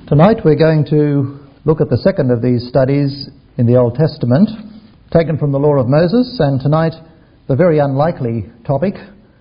Tonight we're going to look at the second of these studies in the Old Testament, taken from the Law of Moses, and tonight the very unlikely topic,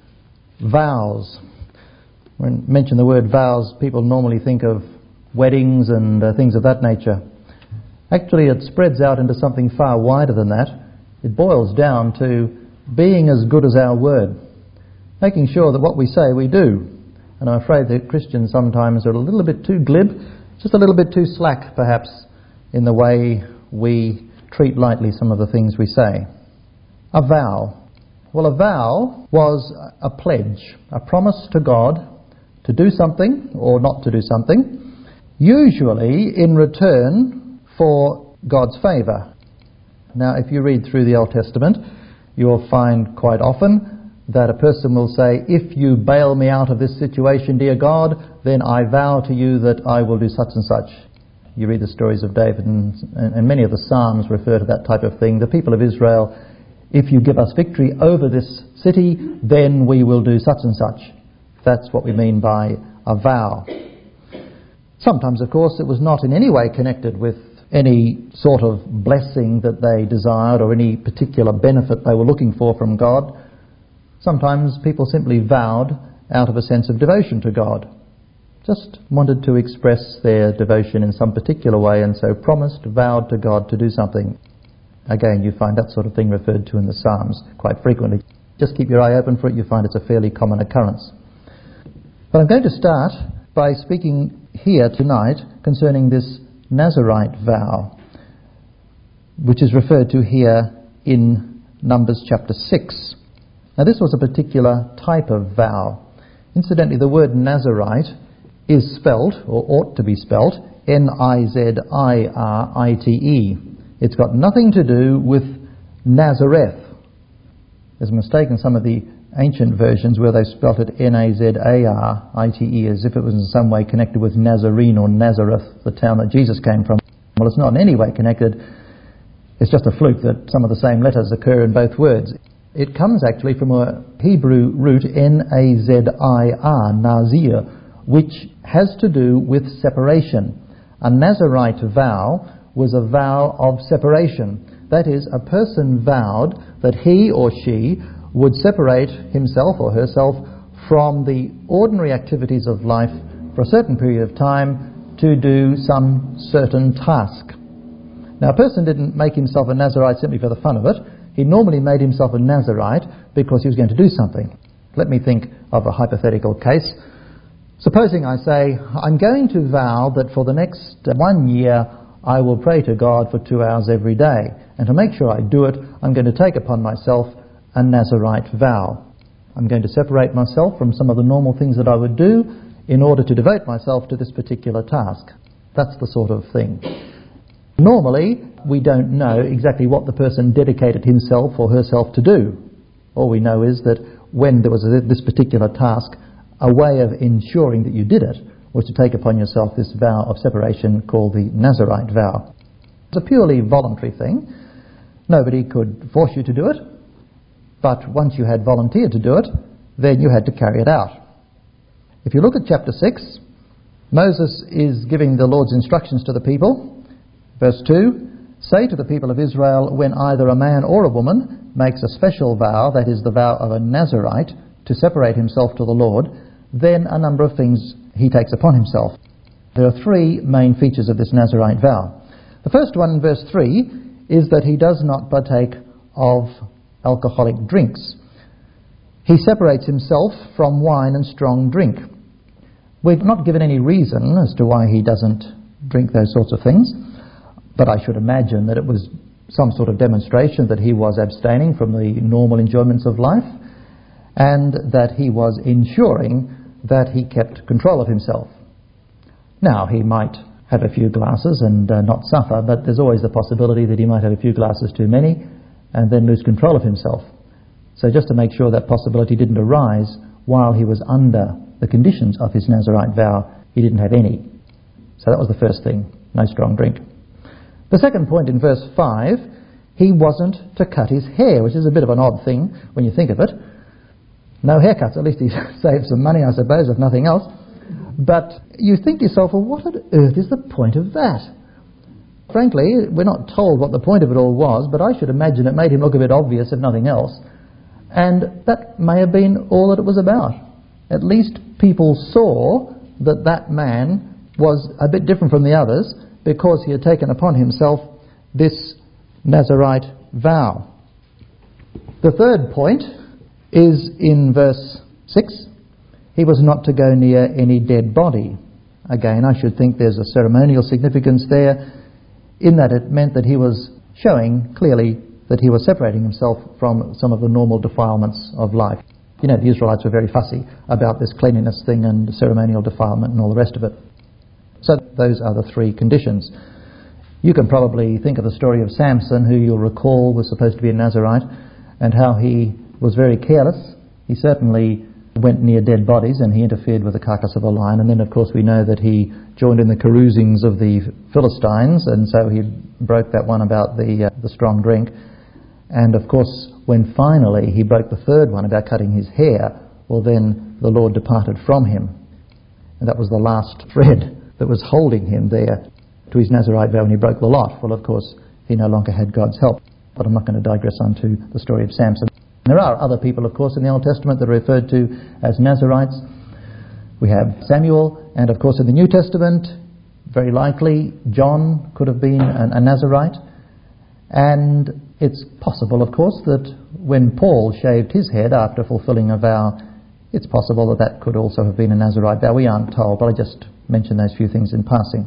vows. When I mention the word vows, people normally think of weddings and things of that nature. Actually, it spreads out into something far wider than that. It boils down to being as good as our word, making sure that what we say we do. And I'm afraid that Christians sometimes are a little bit too glib, just a little bit too slack, perhaps, in the way we treat lightly some of the things we say. A vow. Well, a vow was a pledge, a promise to God to do something or not to do something, usually in return for God's favour. Now, if you read through the Old Testament, you'll find quite often that a person will say, if you bail me out of this situation, dear God, then I vow to you that I will do such and such. You read the stories of David and many of the Psalms refer to that type of thing. The people of Israel, if you give us victory over this city, then we will do such and such. That's what we mean by a vow. Sometimes, of course, it was not in any way connected with any sort of blessing that they desired or any particular benefit they were looking for from God. Sometimes people simply vowed out of a sense of devotion to God. Just wanted to express their devotion in some particular way and so promised, vowed to God to do something. Again, you find that sort of thing referred to in the Psalms quite frequently. Just keep your eye open for it, you find it's a fairly common occurrence. But I'm going to start by speaking here tonight concerning this Nazirite vow, which is referred to here in Numbers chapter 6. Now, this was a particular type of vow. Incidentally, the word Nazirite is spelt, or ought to be spelt, Nizirite. It's got nothing to do with Nazareth. There's a mistake in some of the ancient versions where they spelt it Nazarite as if it was in some way connected with Nazarene or Nazareth, the town that Jesus came from. Well, it's not in any way connected. It's just a fluke that some of the same letters occur in both words. It comes actually from a Hebrew root Nazir, Nazir, which has to do with separation. A Nazirite vow was a vow of separation. That is, a person vowed that he or she would separate himself or herself from the ordinary activities of life for a certain period of time to do some certain task. Now, a person didn't make himself a Nazirite simply for the fun of it. He normally made himself a Nazirite because he was going to do something. Let me think of a hypothetical case. Supposing I say, I'm going to vow that for the next 1 year I will pray to God for 2 hours every day. And to make sure I do it, I'm going to take upon myself a Nazirite vow. I'm going to separate myself from some of the normal things that I would do in order to devote myself to this particular task. That's the sort of thing. Normally, we don't know exactly what the person dedicated himself or herself to do. All we know is that when there was this particular task, a way of ensuring that you did it was to take upon yourself this vow of separation called the Nazirite vow. It's a purely voluntary thing. Nobody could force you to do it, but once you had volunteered to do it, then you had to carry it out. If you look at chapter 6, Moses is giving the Lord's instructions to the people. Verse 2, say to the people of Israel, when either a man or a woman makes a special vow, that is the vow of a Nazirite, to separate himself to the Lord, then a number of things he takes upon himself. There are 3 main features of this Nazirite vow. The first one in verse 3 is that he does not partake of alcoholic drinks. He separates himself from wine and strong drink. We've not given any reason as to why he doesn't drink those sorts of things, but I should imagine that it was some sort of demonstration that he was abstaining from the normal enjoyments of life and that he was ensuring that he kept control of himself. Now, he might have a few glasses and not suffer, but there's always the possibility that he might have a few glasses too many and then lose control of himself. So just to make sure that possibility didn't arise while he was under the conditions of his Nazirite vow, he didn't have any. So that was the first thing, no strong drink. The second point in verse 5, he wasn't to cut his hair, which is a bit of an odd thing when you think of it. No haircuts, at least he saved some money, I suppose, if nothing else. But you think to yourself, well, what on earth is the point of that? Frankly, we're not told what the point of it all was, but I should imagine it made him look a bit obvious, if nothing else. And that may have been all that it was about. At least people saw that that man was a bit different from the others because he had taken upon himself this Nazirite vow. The third point is in verse 6. He was not to go near any dead body. Again, I should think there's a ceremonial significance there, in that it meant that he was showing clearly that he was separating himself from some of the normal defilements of life. You know, the Israelites were very fussy about this cleanliness thing and ceremonial defilement and all the rest of it. So those are the three conditions. You can probably think of the story of Samson, who you'll recall was supposed to be a Nazirite, and how he was very careless. He certainly went near dead bodies and he interfered with the carcass of a lion, and then of course we know that he joined in the carousings of the Philistines, and so he broke that one about the strong drink. And of course when finally he broke the third one about cutting his hair, well then the Lord departed from him, and that was the last thread that was holding him there to his Nazirite vow when he broke the lot. Well, of course he no longer had God's help. But I'm not going to digress onto the story of Samson. There are other people, of course, in the Old Testament that are referred to as Nazirites. We have Samuel, and of course in the New Testament, very likely John could have been a Nazirite. And it's possible, of course, that when Paul shaved his head after fulfilling a vow, it's possible that that could also have been a Nazirite vow. We aren't told, but I just mentioned those few things in passing.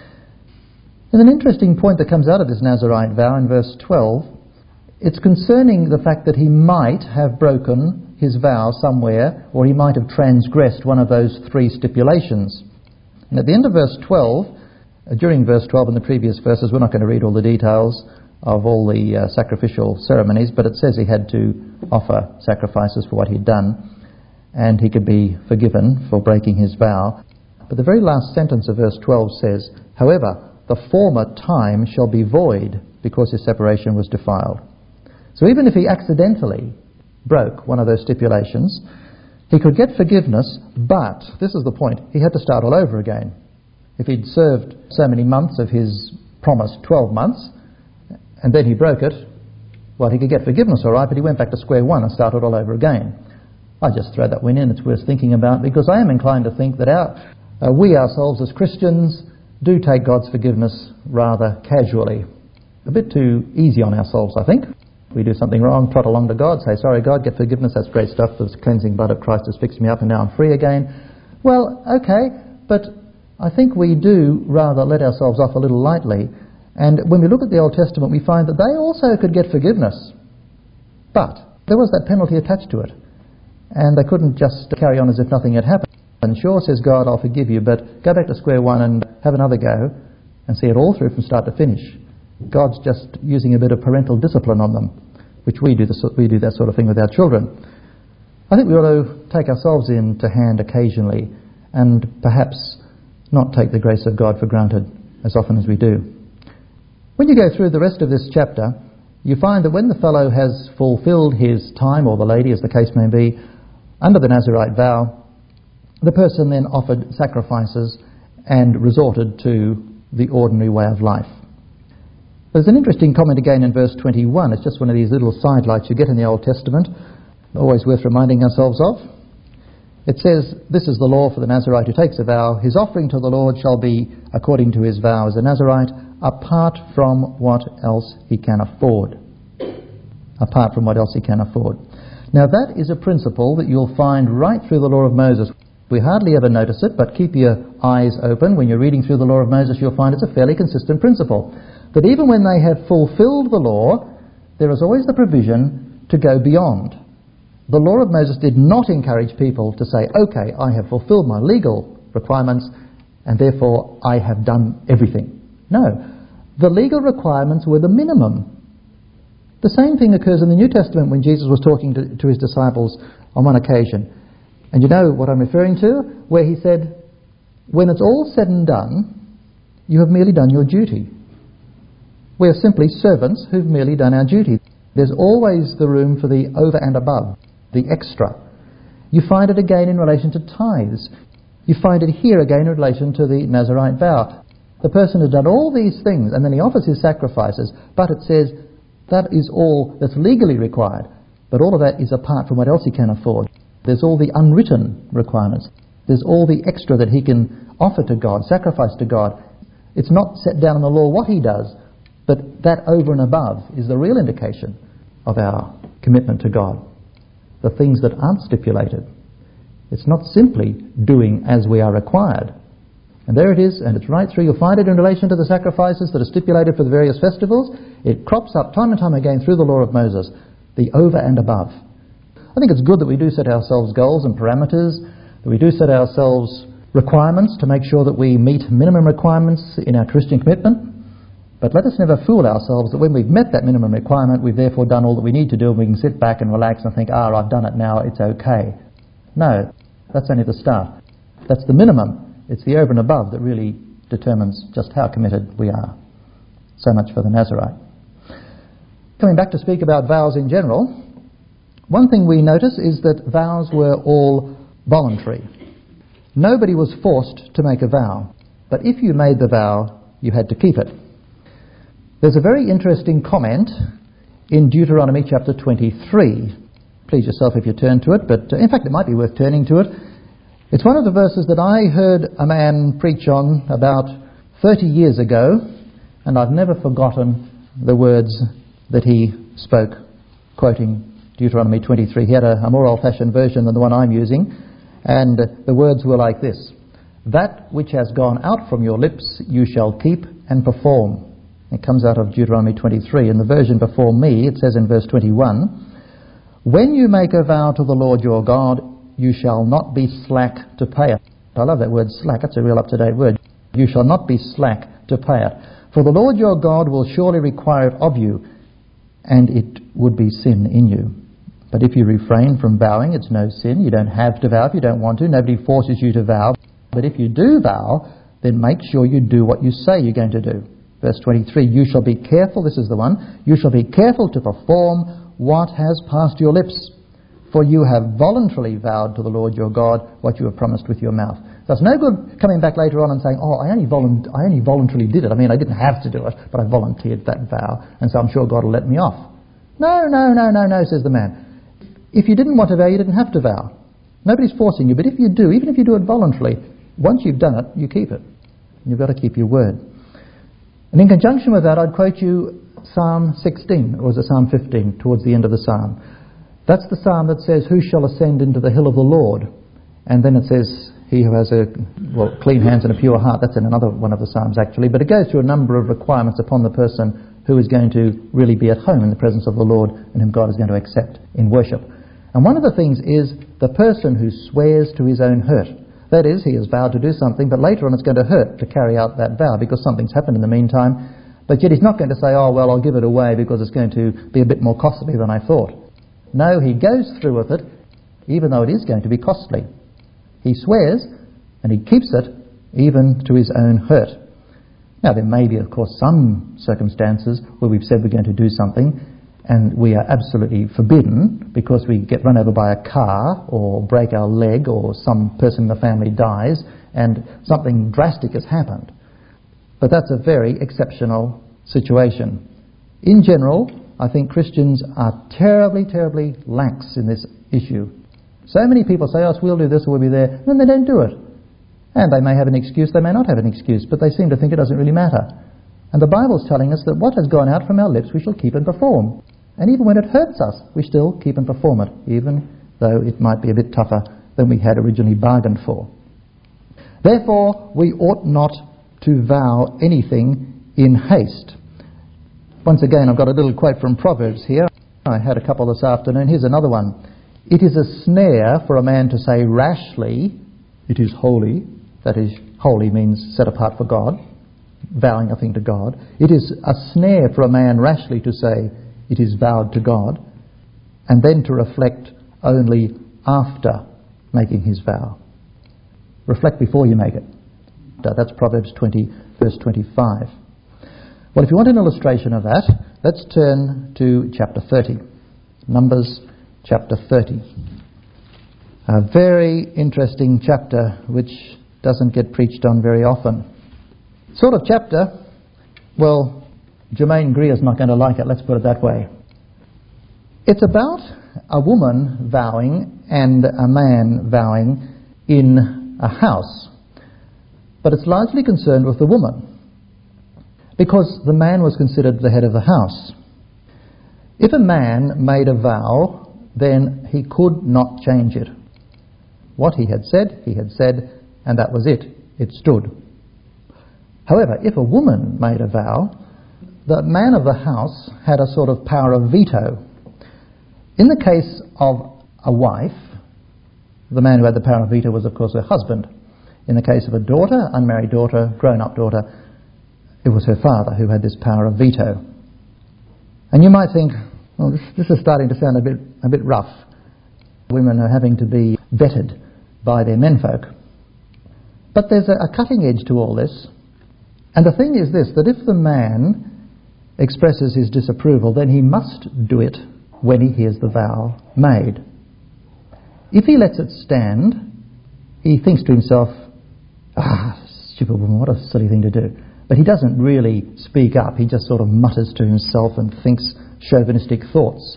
There's an interesting point that comes out of this Nazirite vow in verse 12. It's concerning the fact that he might have broken his vow somewhere, or he might have transgressed one of those three stipulations. And at the end of verse 12, during verse 12 and the previous verses, we're not going to read all the details of all the sacrificial ceremonies, but it says he had to offer sacrifices for what he'd done, and he could be forgiven for breaking his vow. But the very last sentence of verse 12 says, however, the former time shall be void because his separation was defiled. So even if he accidentally broke one of those stipulations, he could get forgiveness, but, this is the point, he had to start all over again. If he'd served so many months of his promised 12 months, and then he broke it, well, he could get forgiveness all right, but he went back to square one and started all over again. I just throw that one in, it's worth thinking about, because I am inclined to think that we ourselves as Christians do take God's forgiveness rather casually. A bit too easy on ourselves, I think. We do something wrong, trot along to God, say, sorry God, get forgiveness, that's great stuff, the cleansing blood of Christ has fixed me up and now I'm free again. Well, okay, but I think we do rather let ourselves off a little lightly. And when we look at the Old Testament, we find that they also could get forgiveness. But there was that penalty attached to it. And they couldn't just carry on as if nothing had happened. And sure, says God, I'll forgive you, but go back to square one and have another go and see it all through from start to finish. God's just using a bit of parental discipline on them, which we do that sort of thing with our children. I think we ought to take ourselves into hand occasionally and perhaps not take the grace of God for granted as often as we do. When you go through the rest of this chapter, you find that when the fellow has fulfilled his time, or the lady as the case may be, under the Nazirite vow, the person then offered sacrifices and resorted to the ordinary way of life. There's an interesting comment again in verse 21. It's just one of these little sidelights you get in the Old Testament, always worth reminding ourselves of. It says, this is the law for the Nazirite who takes a vow. His offering to the Lord shall be according to his vow as a Nazirite, apart from what else he can afford. Apart from what else he can afford. Now that is a principle that you'll find right through the law of Moses. We hardly ever notice it, but keep your eyes open. When you're reading through the law of Moses, you'll find it's a fairly consistent principle. That even when they have fulfilled the law, there is always the provision to go beyond. The law of Moses did not encourage people to say, okay, I have fulfilled my legal requirements and therefore I have done everything. No, the legal requirements were the minimum. The same thing occurs in the New Testament when Jesus was talking to his disciples on one occasion. And you know what I'm referring to? Where he said, when it's all said and done, you have merely done your duty. We are simply servants who've merely done our duty. There's always the room for the over and above, the extra. You find it again in relation to tithes. You find it here again in relation to the Nazirite vow. The person has done all these things and then he offers his sacrifices, but it says that is all that's legally required. But all of that is apart from what else he can afford. There's all the unwritten requirements. There's all the extra that he can offer to God, sacrifice to God. It's not set down in the law what he does, but that over and above is the real indication of our commitment to God. The things that aren't stipulated. It's not simply doing as we are required. And there it is, and it's right through. You'll find it in relation to the sacrifices that are stipulated for the various festivals. It crops up time and time again through the law of Moses, the over and above. I think it's good that we do set ourselves goals and parameters, that we do set ourselves requirements to make sure that we meet minimum requirements in our Christian commitment. But let us never fool ourselves that when we've met that minimum requirement, we've therefore done all that we need to do, and we can sit back and relax and think, I've done it now, it's okay. No, that's only the start. That's the minimum. It's the over and above that really determines just how committed we are. So much for the Nazirite. Coming back to speak about vows in general, one thing we notice is that vows were all voluntary. Nobody was forced to make a vow, but if you made the vow, you had to keep it. There's a very interesting comment in Deuteronomy chapter 23. Please yourself if you turn to it, but in fact it might be worth turning to it. It's one of the verses that I heard a man preach on about 30 years ago, and I've never forgotten the words that he spoke, quoting Deuteronomy 23. He had a more old-fashioned version than the one I'm using, and the words were like this: "That which has gone out from your lips you shall keep and perform." It comes out of Deuteronomy 23. In the version before me, it says in verse 21, "When you make a vow to the Lord your God, you shall not be slack to pay it." I love that word slack. That's a real up-to-date word. You shall not be slack to pay it. "For the Lord your God will surely require it of you, and it would be sin in you. But if you refrain from vowing, it's no sin. You don't have to vow if you don't want to. Nobody forces you to vow. But if you do vow, then make sure you do what you say you're going to do." Verse 23, "You shall be careful," this is the one, "you shall be careful to perform what has passed your lips. For you have voluntarily vowed to the Lord your God what you have promised with your mouth." So it's no good coming back later on and saying, I only voluntarily did it. I mean, I didn't have to do it, but I volunteered that vow, and so I'm sure God will let me off. No, says the man. If you didn't want to vow, you didn't have to vow. Nobody's forcing you, but if you do, even if you do it voluntarily, once you've done it, you keep it. You've got to keep your word. And in conjunction with that, I'd quote you Psalm 16, or was it Psalm 15, towards the end of the psalm. That's the psalm that says, "Who shall ascend into the hill of the Lord?" And then it says, "He who has clean hands and a pure heart." That's in another one of the psalms, actually. But it goes through a number of requirements upon the person who is going to really be at home in the presence of the Lord and whom God is going to accept in worship. And one of the things is the person who swears to his own hurt. That is, he has vowed to do something, but later on it's going to hurt to carry out that vow because something's happened in the meantime. But yet he's not going to say, I'll give it away because it's going to be a bit more costly than I thought. No, he goes through with it, even though it is going to be costly. He swears, and he keeps it, even to his own hurt. Now, there may be, of course, some circumstances where we've said we're going to do something, and we are absolutely forbidden because we get run over by a car, or break our leg, or some person in the family dies, and something drastic has happened. But that's a very exceptional situation. In general, I think Christians are terribly, terribly lax in this issue. So many people say, we'll do this or we'll be there, and then they don't do it. And they may have an excuse, they may not have an excuse, but they seem to think it doesn't really matter. And the Bible's telling us that what has gone out from our lips we shall keep and perform. And even when it hurts us, we still keep and perform it, even though it might be a bit tougher than we had originally bargained for. Therefore, we ought not to vow anything in haste. Once again, I've got a little quote from Proverbs here. I had a couple this afternoon. Here's another one. "It is a snare for a man to say rashly, 'It is holy.'" That is, holy means set apart for God, vowing a thing to God. "It is a snare for a man rashly to say, 'It is vowed to God,' and then to reflect only after making his vow." Reflect before you make it. That's Proverbs 20, verse 25. Well, if you want an illustration of that, let's turn to chapter 30. Numbers chapter 30. A very interesting chapter which doesn't get preached on very often. Sort of chapter, well, Germaine Greer's not going to like it, let's put it that way. It's about a woman vowing and a man vowing in a house. But it's largely concerned with the woman, because the man was considered the head of the house. If a man made a vow, then he could not change it. What he had said, and that was it. It stood. However, if a woman made a vow, the man of the house had a sort of power of veto. In the case of a wife, the man who had the power of veto was, of course, her husband. In the case of a daughter, unmarried daughter, grown-up daughter, it was her father who had this power of veto. And you might think, well, this is starting to sound a bit rough. Women are having to be vetted by their menfolk. But there's a cutting edge to all this. And the thing is this, that if the man expresses his disapproval, then he must do it when he hears the vow made. If he lets it stand, he thinks to himself, stupid woman, what a silly thing to do. But he doesn't really speak up. He just sort of mutters to himself and thinks chauvinistic thoughts.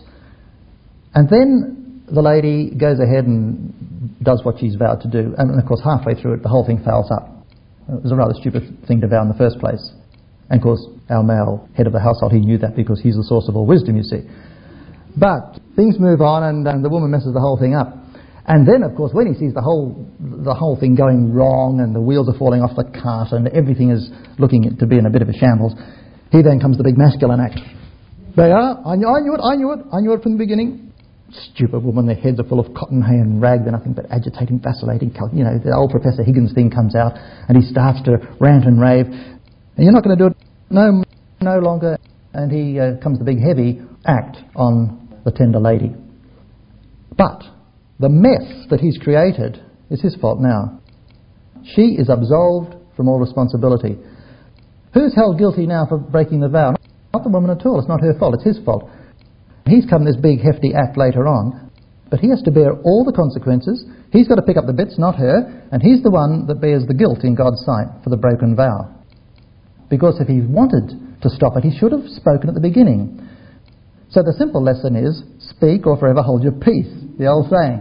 And then the lady goes ahead and does what she's vowed to do. And of course, halfway through it, the whole thing fails up. It was a rather stupid thing to vow in the first place. And of course, our male head of the household, he knew that because he's the source of all wisdom, you see. But things move on, and the woman messes the whole thing up. And then, of course, when he sees the whole thing going wrong and the wheels are falling off the cart and everything is looking to be in a bit of a shambles, he then comes the big masculine act. They are, I knew it from the beginning. Stupid woman, their heads are full of cotton hay and rag, they're nothing but agitating, vacillating. You know, the old Professor Higgins thing comes out and he starts to rant and rave. And you're not going to do it no longer. And he comes the big heavy act on the tender lady. But the mess that he's created is his fault now. She is absolved from all responsibility. Who's held guilty now for breaking the vow? Not the woman at all. It's not her fault. It's his fault. He's come this big hefty act later on, but he has to bear all the consequences. He's got to pick up the bits, not her, and he's the one that bears the guilt in God's sight for the broken vow. Because if he wanted to stop it, he should have spoken at the beginning. So the simple lesson is, speak or forever hold your peace, the old saying.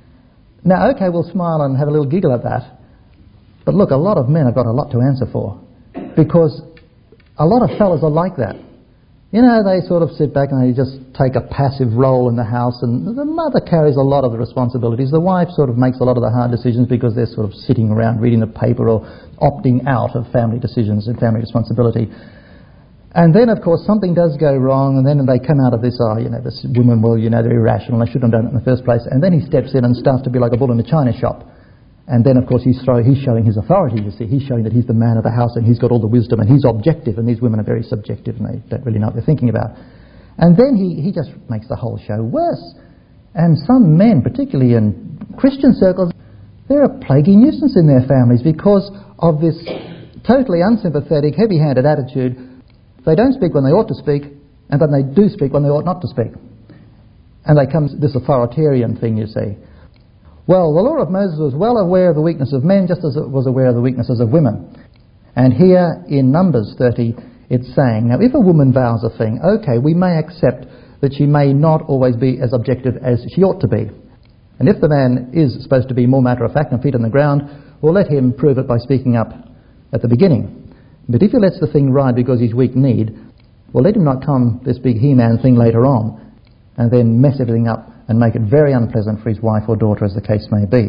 Now, okay, we'll smile and have a little giggle at that, but look, a lot of men have got a lot to answer for, because a lot of fellas are like that. You know, they sort of sit back and they just take a passive role in the house, and the mother carries a lot of the responsibilities. The wife sort of makes a lot of the hard decisions because they're sort of sitting around reading the paper or opting out of family decisions and family responsibility. And then, of course, something does go wrong, and then they come out of this, this woman, well, they're irrational, they shouldn't have done it in the first place. And then he steps in and starts to be like a bull in a china shop. And then, of course, he's showing his authority, you see. He's showing that he's the man of the house and he's got all the wisdom and he's objective, and these women are very subjective and they don't really know what they're thinking about. And then he just makes the whole show worse. And some men, particularly in Christian circles, they're a plaguey nuisance in their families because of this totally unsympathetic, heavy-handed attitude. They don't speak when they ought to speak, and then they do speak when they ought not to speak. And they come this authoritarian thing, you see. Well, the law of Moses was well aware of the weakness of men just as it was aware of the weaknesses of women. And here in Numbers 30, it's saying, now if a woman vows a thing, okay, we may accept that she may not always be as objective as she ought to be. And if the man is supposed to be more matter-of-fact and feet on the ground, well, let him prove it by speaking up at the beginning. But if he lets the thing ride because he's weak-kneed, well, let him not come this big He-Man thing later on and then mess everything up and make it very unpleasant for his wife or daughter, as the case may be.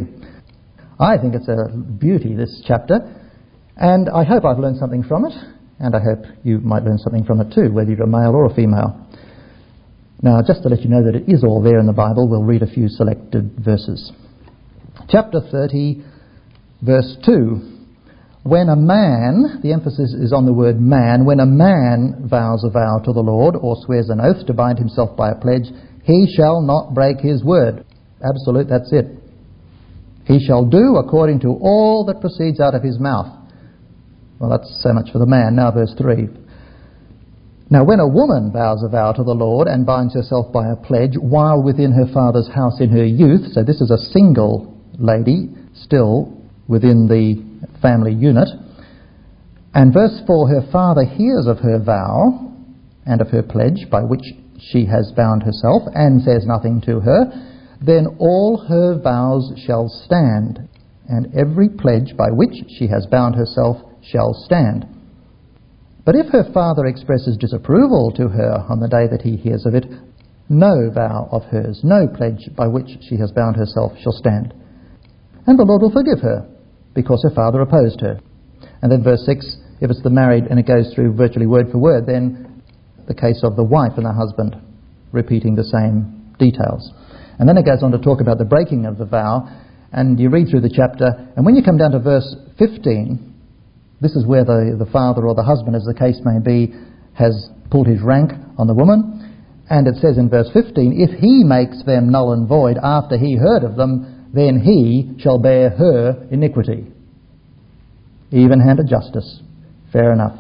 I think it's a beauty, this chapter, and I hope I've learned something from it, and I hope you might learn something from it too, whether you're a male or a female. Now, just to let you know that it is all there in the Bible, we'll read a few selected verses. Chapter 30, verse 2. When a man, the emphasis is on the word man, when a man vows a vow to the Lord or swears an oath to bind himself by a pledge, he shall not break his word. Absolute, that's it. He shall do according to all that proceeds out of his mouth. Well, that's so much for the man. Now verse 3. Now when a woman vows a vow to the Lord and binds herself by a pledge while within her father's house in her youth, so this is a single lady still within the family unit, and verse 4, her father hears of her vow and of her pledge by which she has bound herself and says nothing to her, then all her vows shall stand, and every pledge by which she has bound herself shall stand. But if her father expresses disapproval to her on the day that he hears of it, no vow of hers, no pledge by which she has bound herself shall stand. And the Lord will forgive her, because her father opposed her. And then verse 6, if it's the married, and it goes through virtually word for word, then the case of the wife and the husband repeating the same details. And then it goes on to talk about the breaking of the vow, and you read through the chapter, and when you come down to verse 15, this is where the father or the husband, as the case may be, has pulled his rank on the woman. And it says in verse 15, if he makes them null and void after he heard of them, then he shall bear her iniquity. Even-handed justice. Fair enough.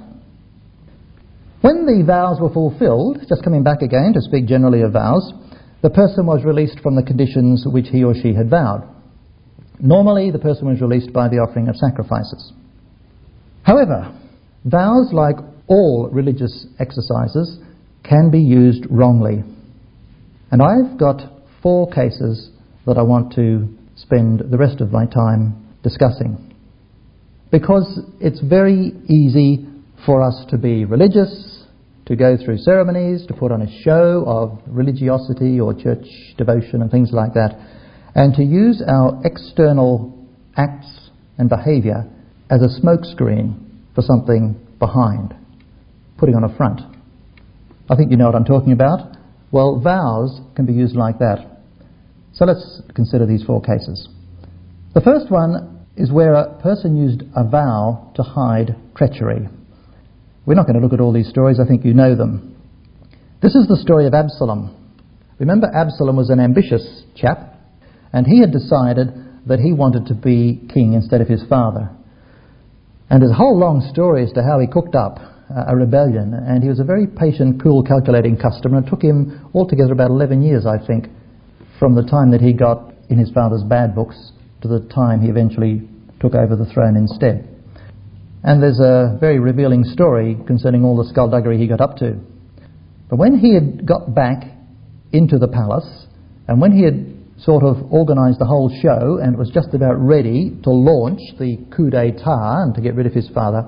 When the vows were fulfilled, just coming back again to speak generally of vows, the person was released from the conditions which he or she had vowed. Normally, the person was released by the offering of sacrifices. However, vows, like all religious exercises, can be used wrongly. And I've got 4 cases that I want to spend the rest of my time discussing. Because it's very easy for us to be religious, to go through ceremonies, to put on a show of religiosity or church devotion and things like that, and to use our external acts and behaviour as a smokescreen for something behind, putting on a front. I think you know what I'm talking about. Well, vows can be used like that. So let's consider these 4 cases. The first one is where a person used a vow to hide treachery. We're not going to look at all these stories, I think you know them. This is the story of Absalom. Remember, Absalom was an ambitious chap, and he had decided that he wanted to be king instead of his father. And there's a whole long story as to how he cooked up a rebellion, and he was a very patient, cool, calculating customer. It took him altogether about 11 years, I think, from the time that he got in his father's bad books to the time he eventually took over the throne instead. And there's a very revealing story concerning all the skullduggery he got up to. But when he had got back into the palace, and when he had sort of organised the whole show and was just about ready to launch the coup d'etat and to get rid of his father,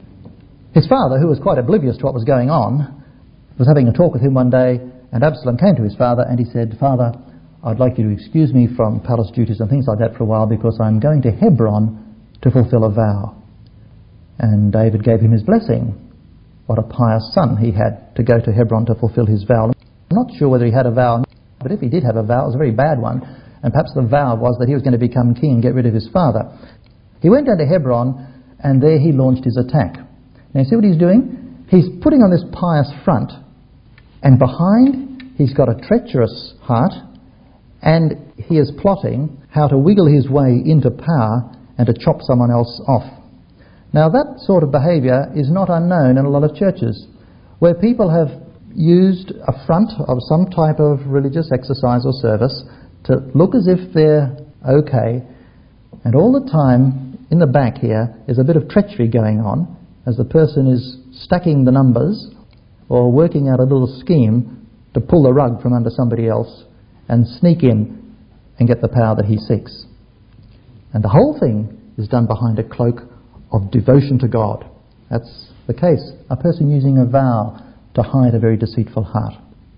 who was quite oblivious to what was going on, was having a talk with him one day, and Absalom came to his father and he said, "Father, I'd like you to excuse me from palace duties and things like that for a while because I'm going to Hebron to fulfill a vow." And David gave him his blessing. What a pious son he had to go to Hebron to fulfill his vow. I'm not sure whether he had a vow, but if he did have a vow, it was a very bad one. And perhaps the vow was that he was going to become king and get rid of his father. He went down to Hebron, and there he launched his attack. Now, you see what he's doing? He's putting on this pious front, and behind he's got a treacherous heart, and he is plotting how to wiggle his way into power and to chop someone else off. Now, that sort of behaviour is not unknown in a lot of churches, where people have used a front of some type of religious exercise or service to look as if they're okay, and all the time in the back here is a bit of treachery going on as the person is stacking the numbers or working out a little scheme to pull the rug from under somebody else and sneak in and get the power that he seeks. And the whole thing is done behind a cloak of devotion to God. That's the case. A person using a vow to hide a very deceitful heart.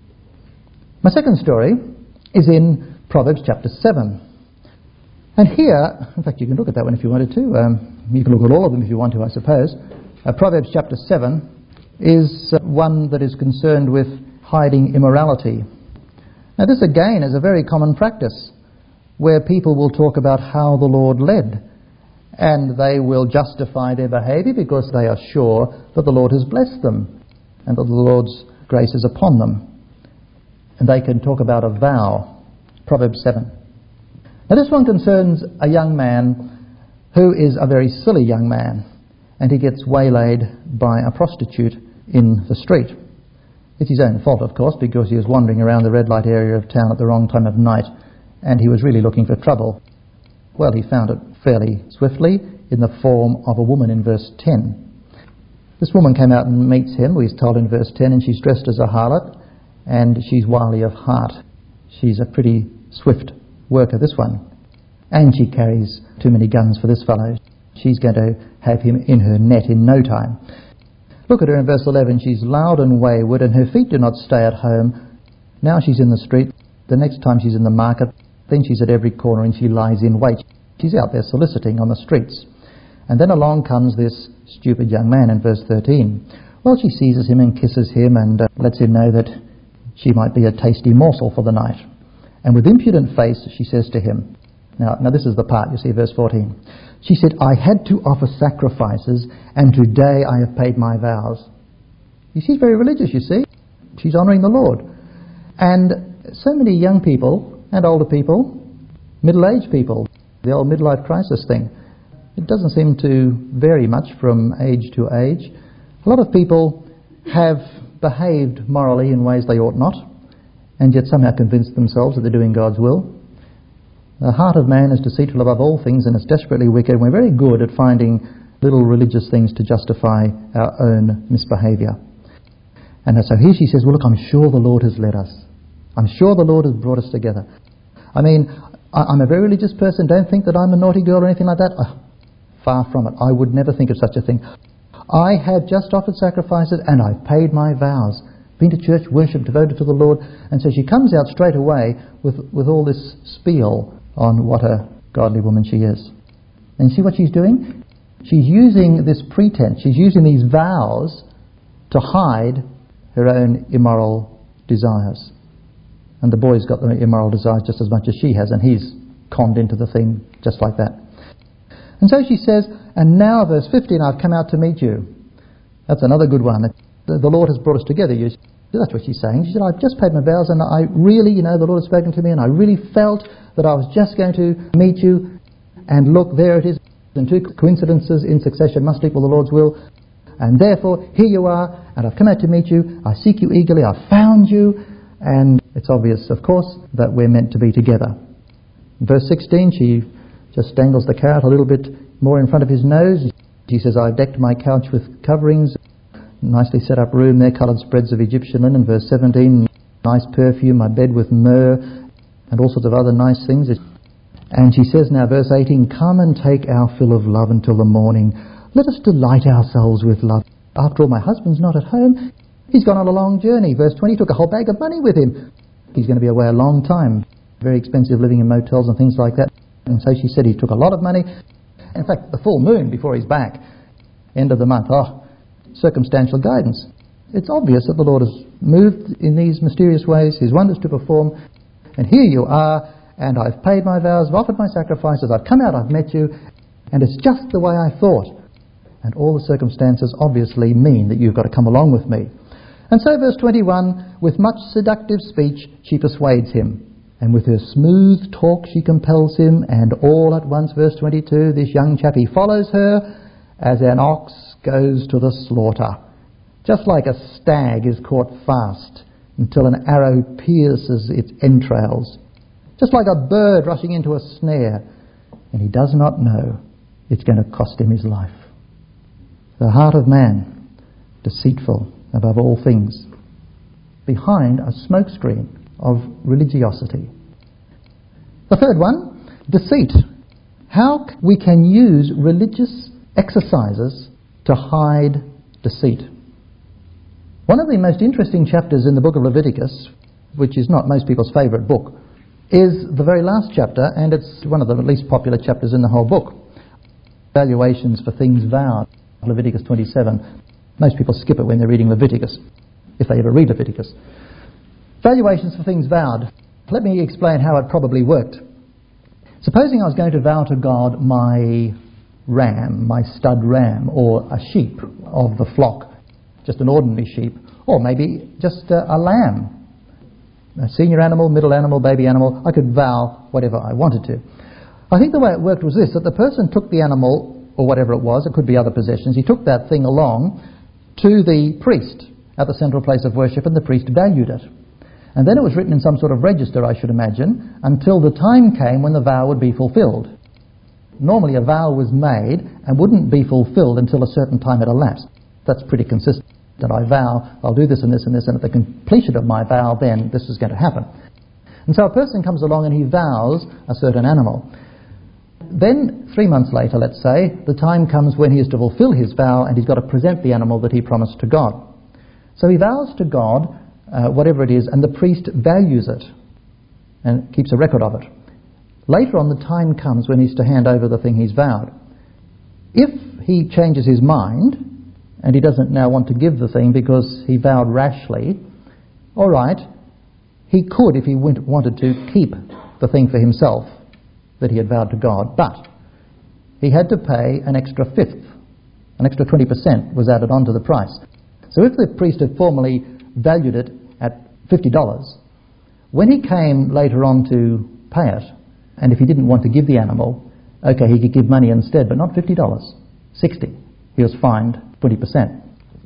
My second story is in Proverbs chapter 7. And here, in fact you can look at that one if you wanted to. You can look at all of them if you want to, I suppose. Proverbs chapter 7 is one that is concerned with hiding immorality. Now this again is a very common practice where people will talk about how the Lord led, and they will justify their behaviour because they are sure that the Lord has blessed them and that the Lord's grace is upon them. And they can talk about a vow. Proverbs 7. Now this one concerns a young man who is a very silly young man, and he gets waylaid by a prostitute in the street. It's his own fault, of course, because he was wandering around the red light area of town at the wrong time of night, and he was really looking for trouble. Well, he found it fairly swiftly in the form of a woman in verse 10. This woman came out and meets him, he's told in verse 10, and she's dressed as a harlot, and she's wily of heart. She's a pretty swift worker, this one. And she carries too many guns for this fellow. She's going to have him in her net in no time. Look at her in verse 11. She's loud and wayward, and her feet do not stay at home. Now she's in the street. The next time she's in the market. Then she's at every corner and she lies in wait. She's out there soliciting on the streets. And then along comes this stupid young man in verse 13. Well, she seizes him and kisses him and lets him know that she might be a tasty morsel for the night. And with impudent face she says to him, now this is the part, you see, verse 14. She said, I had to offer sacrifices, and today I have paid my vows. She's very religious, you see. She's honouring the Lord. And so many young people and older people, middle-aged people, the old midlife crisis thing, it doesn't seem to vary much from age to age. A lot of people have behaved morally in ways they ought not, and yet somehow convinced themselves that they're doing God's will. The heart of man is deceitful above all things, and it's desperately wicked, and we're very good at finding little religious things to justify our own misbehaviour. And so here she says, well, look, I'm sure the Lord has led us. I'm sure the Lord has brought us together. I mean, I'm a very religious person. Don't think that I'm a naughty girl or anything like that. Far from it. I would never think of such a thing. I have just offered sacrifices and I've paid my vows. Been to church, worship, devoted to the Lord. And so she comes out straight away with all this spiel on what a godly woman she is. And you see what she's doing? She's using this pretense. She's using these vows to hide her own immoral desires. And the boy's got the immoral desires just as much as she has, and he's conned into the thing just like that. And so she says, and now, verse 15, I've come out to meet you. That's another good one. The Lord has brought us together. That's what she's saying. She said, I've just paid my vows, and I really, the Lord has spoken to me, and I really felt that I was just going to meet you. And look, there it is. And two coincidences in succession must equal the Lord's will. And therefore, here you are, and I've come out to meet you. I seek you eagerly. I've found you. And it's obvious, of course, that we're meant to be together. In verse 16, she just dangles the carrot a little bit more in front of his nose. She says, I've decked my couch with coverings, nicely set up room there, coloured spreads of Egyptian linen. Verse 17, nice perfume, my bed with myrrh, and all sorts of other nice things. And she says now, verse 18, come and take our fill of love until the morning. Let us delight ourselves with love. After all, my husband's not at home. He's gone on a long journey. Verse 20, took a whole bag of money with him. He's going to be away a long time. Very expensive, living in motels and things like that. And so she said he took a lot of money. In fact, the full moon before he's back. End of the month. Circumstantial guidance. It's obvious that the Lord has moved in these mysterious ways, his wonders to perform. And here you are, and I've paid my vows, I've offered my sacrifices, I've come out, I've met you, and it's just the way I thought. And all the circumstances obviously mean that you've got to come along with me. And so verse 21, with much seductive speech she persuades him, and with her smooth talk she compels him, and all at once, verse 22, this young chappie follows her as an ox goes to the slaughter. Just like a stag is caught fast until an arrow pierces its entrails. Just like a bird rushing into a snare, and he does not know it's going to cost him his life. The heart of man, deceitful above all things, behind a smokescreen of religiosity. The third one, deceit. How we can use religious exercises to hide deceit. One of the most interesting chapters in the book of Leviticus, which is not most people's favourite book, is the very last chapter, and it's one of the least popular chapters in the whole book. Valuations for things vowed, Leviticus 27. Most people skip it when they're reading Leviticus, if they ever read Leviticus. Valuations for things vowed. Let me explain how it probably worked. Supposing I was going to vow to God my ram, my stud ram, or a sheep of the flock, just an ordinary sheep, or maybe just a lamb, a senior animal, middle animal, baby animal. I could vow whatever I wanted to. I think the way it worked was this, that the person took the animal, or whatever it was, it could be other possessions, he took that thing along to the priest, at the central place of worship, and the priest valued it. And then it was written in some sort of register, I should imagine, until the time came when the vow would be fulfilled. Normally a vow was made and wouldn't be fulfilled until a certain time had elapsed. That's pretty consistent. That I vow, I'll do this and this and this, and at the completion of my vow, then this is going to happen. And so a person comes along and he vows a certain animal. Then 3 months later, let's say, the time comes when he is to fulfill his vow, and he's got to present the animal that he promised to God. So he vows to God whatever it is, and the priest values it and keeps a record of it. Later on, the time comes when he's to hand over the thing he's vowed. If he changes his mind and he doesn't now want to give the thing because he vowed rashly, all right, he could, if he wanted to, keep the thing for himself that he had vowed to God, but he had to pay an extra fifth. An extra 20% was added onto the price. So if the priest had formally valued it at $50, when he came later on to pay it, and if he didn't want to give the animal, okay, he could give money instead, but not $50, $60. He was fined 20%.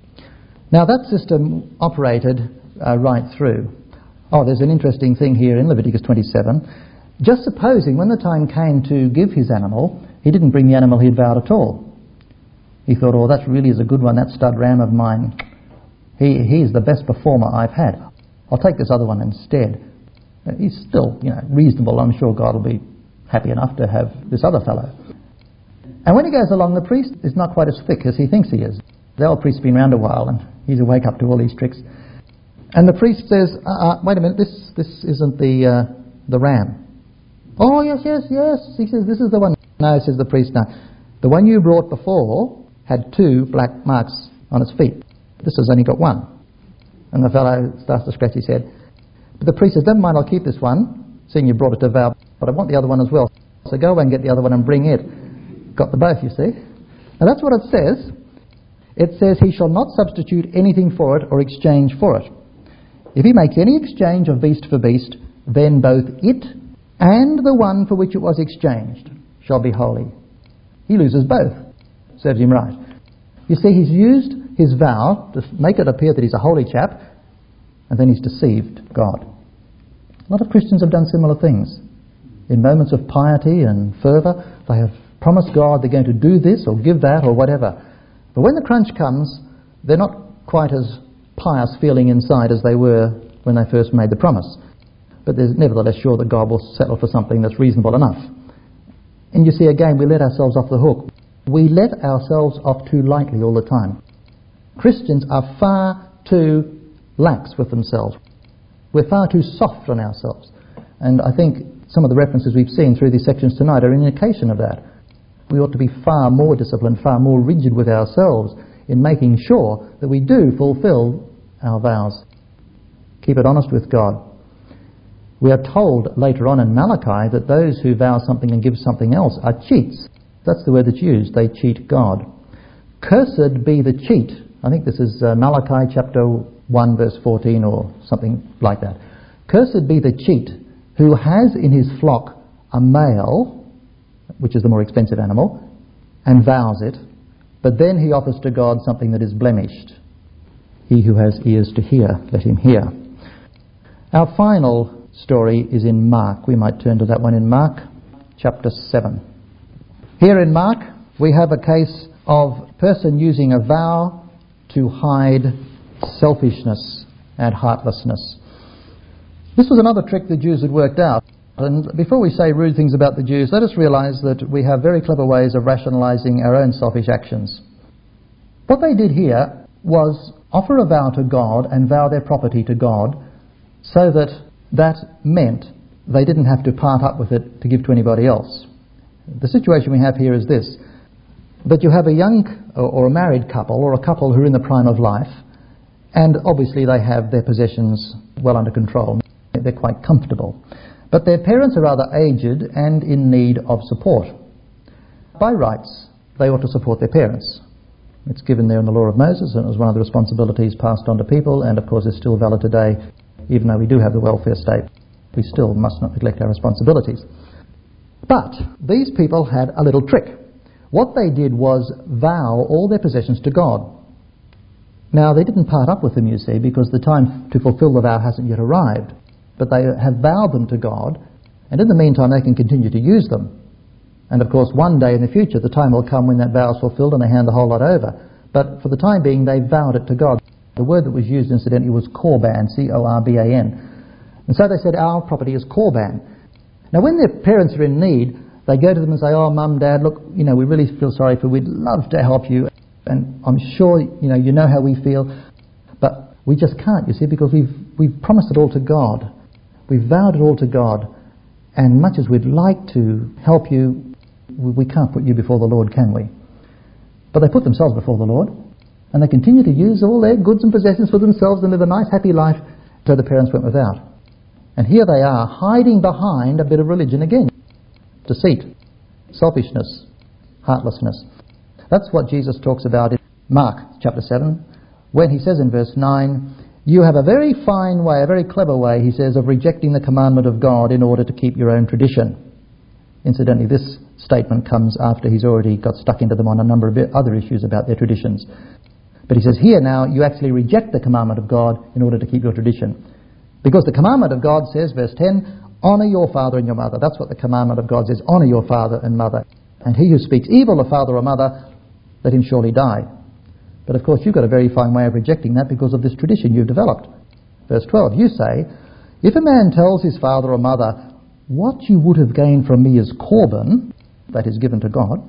Now that system operated right through. Oh, there's an interesting thing here in Leviticus 27. Just supposing when the time came to give his animal, he didn't bring the animal he had vowed at all. He thought, oh, that really is a good one, that stud ram of mine. He's the best performer I've had. I'll take this other one instead. He's still, reasonable. I'm sure God will be happy enough to have this other fellow. And when he goes along, the priest is not quite as thick as he thinks he is. The old priest's been around a while, and he's awake up to all these tricks. And the priest says, wait a minute, this isn't the ram. Oh, yes. He says, this is the one. No, says the priest, no. The one you brought before had 2 black marks on its feet. This has only got 1. And the fellow starts to scratch his head. But the priest says, never mind, I'll keep this one, seeing you brought it to vow, but I want the other one as well. So go away and get the other one and bring it. Got the both, you see. And that's what it says. It says, he shall not substitute anything for it or exchange for it. If he makes any exchange of beast for beast, then both it and the one for which it was exchanged shall be holy. He loses both. Serves him right. You see, he's used his vow to make it appear that he's a holy chap, and then he's deceived God. A lot of Christians have done similar things. In moments of piety and fervour, they have promised God they're going to do this or give that or whatever. But when the crunch comes, they're not quite as pious feeling inside as they were when they first made the promise. But they're nevertheless sure that God will settle for something that's reasonable enough. And you see, again, we let ourselves off the hook. We let ourselves off too lightly all the time. Christians are far too lax with themselves. We're far too soft on ourselves. And I think some of the references we've seen through these sections tonight are an indication of that. We ought to be far more disciplined, far more rigid with ourselves in making sure that we do fulfill our vows. Keep it honest with God. We are told later on in Malachi that those who vow something and give something else are cheats. That's the word that's used. They cheat God. Cursed be the cheat. I think this is Malachi chapter 1 verse 14 or something like that. Cursed be the cheat who has in his flock a male, which is the more expensive animal, and vows it, but then he offers to God something that is blemished. He who has ears to hear, let him hear. Our final story is in Mark. We might turn to that one in Mark chapter 7. Here in Mark, we have a case of a person using a vow to hide selfishness and heartlessness. This was another trick the Jews had worked out. And before we say rude things about the Jews, let us realise that we have very clever ways of rationalising our own selfish actions. What they did here was offer a vow to God and vow their property to God, so that meant they didn't have to part up with it to give to anybody else. The situation we have here is this, that you have a young or a married couple or a couple who are in the prime of life, and obviously they have their possessions well under control. They're quite comfortable. But their parents are rather aged and in need of support. By rights, they ought to support their parents. It's given there in the law of Moses, and it was one of the responsibilities passed on to people, and of course is still valid today. Even though we do have the welfare state, we still must not neglect our responsibilities. But these people had a little trick. What they did was vow all their possessions to God. Now, they didn't part up with them, you see, because the time to fulfill the vow hasn't yet arrived. But they have vowed them to God, and in the meantime they can continue to use them. And of course, one day in the future, the time will come when that vow is fulfilled and they hand the whole lot over. But for the time being, they vowed it to God. The word that was used, incidentally, was korban, C-O-R-B-A-N. And so they said, our property is korban. Now, when their parents are in need, they go to them and say, oh, Mum, Dad, look, we really feel sorry for you. We'd love to help you. And I'm sure, you know how we feel. But we just can't, you see, because we've promised it all to God. We've vowed it all to God. And much as we'd like to help you, we can't put you before the Lord, can we? But they put themselves before the Lord, and they continue to use all their goods and possessions for themselves and live a nice, happy life, so the parents went without. And here they are, hiding behind a bit of religion again. Deceit, selfishness, heartlessness. That's what Jesus talks about in Mark chapter 7, when he says in verse 9, you have a very fine way, a very clever way, he says, of rejecting the commandment of God in order to keep your own tradition. Incidentally, this statement comes after he's already got stuck into them on a number of other issues about their traditions. But he says, here now, you actually reject the commandment of God in order to keep your tradition. Because the commandment of God says, verse 10, honour your father and your mother. That's what the commandment of God says, honour your father and mother. And he who speaks evil of father or mother, let him surely die. But of course, you've got a very fine way of rejecting that because of this tradition you've developed. Verse 12, you say, if a man tells his father or mother, what you would have gained from me is korban, that is given to God,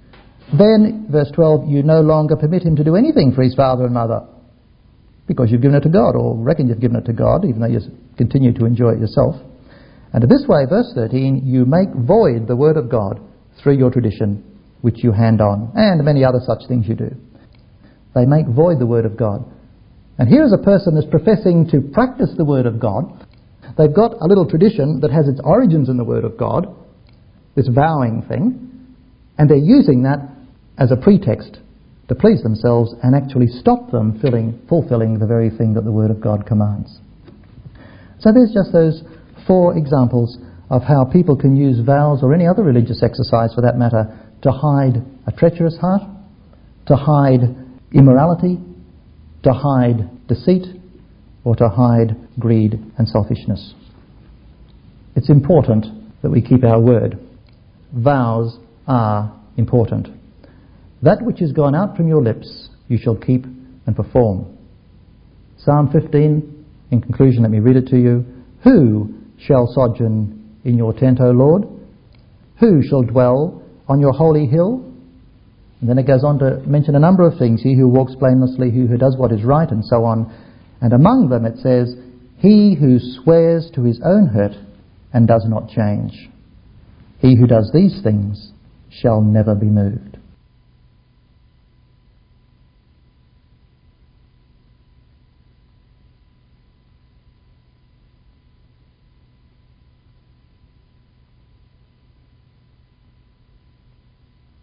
then, verse 12, you no longer permit him to do anything for his father and mother because you've given it to God, or reckon you've given it to God, even though you continue to enjoy it yourself. And in this way, verse 13, you make void the word of God through your tradition, which you hand on, and many other such things you do. They make void the word of God. And here is a person that's professing to practice the word of God. They've got a little tradition that has its origins in the word of God, this vowing thing, and they're using that as a pretext to please themselves and actually stop them fulfilling the very thing that the word of God commands. So there's just those 4 examples of how people can use vows or any other religious exercise for that matter to hide a treacherous heart, to hide immorality, to hide deceit, or to hide greed and selfishness. It's important that we keep our word. Vows are important. That which is gone out from your lips you shall keep and perform. Psalm 15, in conclusion, let me read it to you. Who shall sojourn in your tent, O Lord? Who shall dwell on your holy hill? And then it goes on to mention a number of things. He who walks blamelessly, he who does what is right, and so on. And among them it says, he who swears to his own hurt and does not change. He who does these things shall never be moved.